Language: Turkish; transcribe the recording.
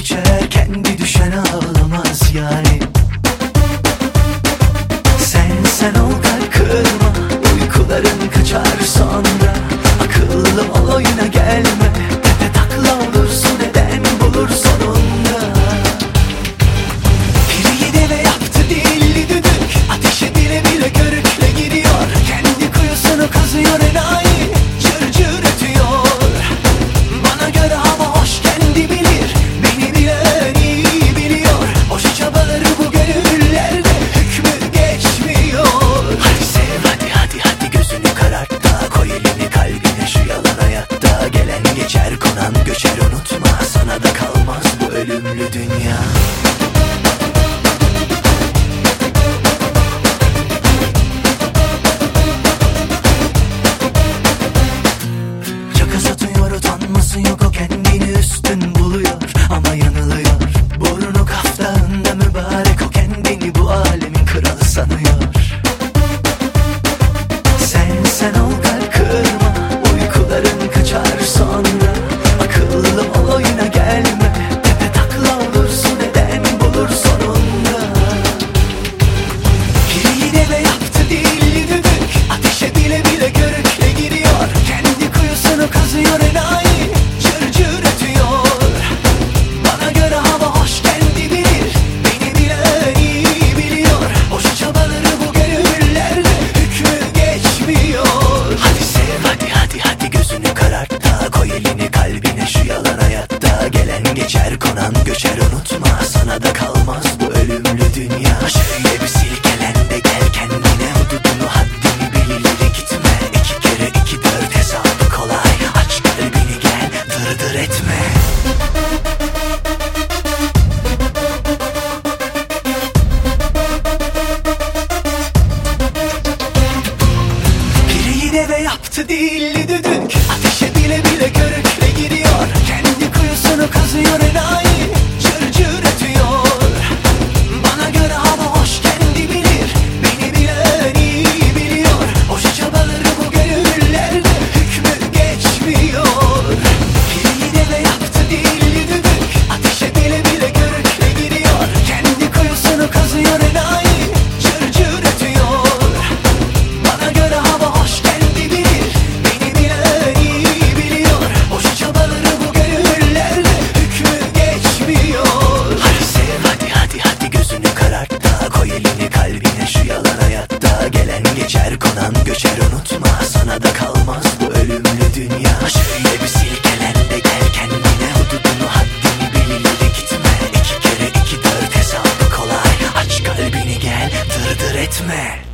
geçer, kendi düşen ağlamaz yani. Sen ol, kalp kırma, uykuların kaçar sonra. Akıllı ol, oyuna gelme, tepe takla olursun, neden bulur sonunda. Biri deve yaptı dilli düdük, ateşe bile bile körükle giriyor. Kendi kuyusunu kazıyor enayi, cır cır ötüyor. Bana göre hava hoş, kendi bilir, beni bilen iyi biliyor. Boşa çabaları bu gönüllerde hükmü geçmiyor. Hadi sev, hadi gözünü karart da, koy elini kalbine şu yalan hayatta. Gelen geçer, konan göçer, unutma, sana da kalmaz bu ölümlü dünya. Çaka satıyor, utanması yok, o kendini üstün buluyor ama yanılıyor. Burnu kaftağında mübarek, o kendini bu alemin kralı sanıyor. Sen ol, kalp kırma, uykuların kaçar sonra. Akıllı ol, oyuna gelme, tepe takla olursun, neden bulur sonunda. Biri deve yaptı dilli düdük, ateşe bile bile körükle giriyor. Kendi kuyusunu kazıyor enayi, cır cır ötüyor. Bana göre hava hoş, kendi bilir, beni bilen iyi biliyor. Boşa çabaları bu gönüllerde hükmü geçmiyor. Hadi sev, hadi gözünü karart da, koy elini kalbine şu yalan hayatta. Gelen geçer, konan göçer, unutma, sana da kalmaz bu ölümlü dünya. Şöyle bir silkelen de gel kendine, hududunu haddini bil, ileri gitme. 2 kere 2 4 hesabı kolay, aç kalbini gel, dırdır etme. Biri deve yaptı dilli düdük, ateşe bile bile körükle giriyor. Kendi kuyusunu kazıyor enayi, cır cır ötüyor. Bana göre hava hoş, kendi bilir, beni bilen iyi biliyor. Boşa çabaları bu gönüllerde hükmü geçmiyor. Biri deve yaptı dilli düdük, ateşe bile bile körükle giriyor. Kendi kuyusunu kazıyor enayi, cır cır ötüyor. Bana göre hava hoş, kendi bilir, beni bilen iyi biliyor. Boşa çabaları bu gönüllerde hükmü geçmiyor. Hadi sev, hadi gözünü karart da, koy elini kalbine şu yalan hayatta. Gelen geçer, konan göçer, unutma, sana da kalmaz bu ölümlü dünya. Şöyle bir silkelen de gel kendine, hududunu haddini bil, ileri gitme. 2 kere 2 4 hesabı kolay, aç kalbini gel, dırdır etme.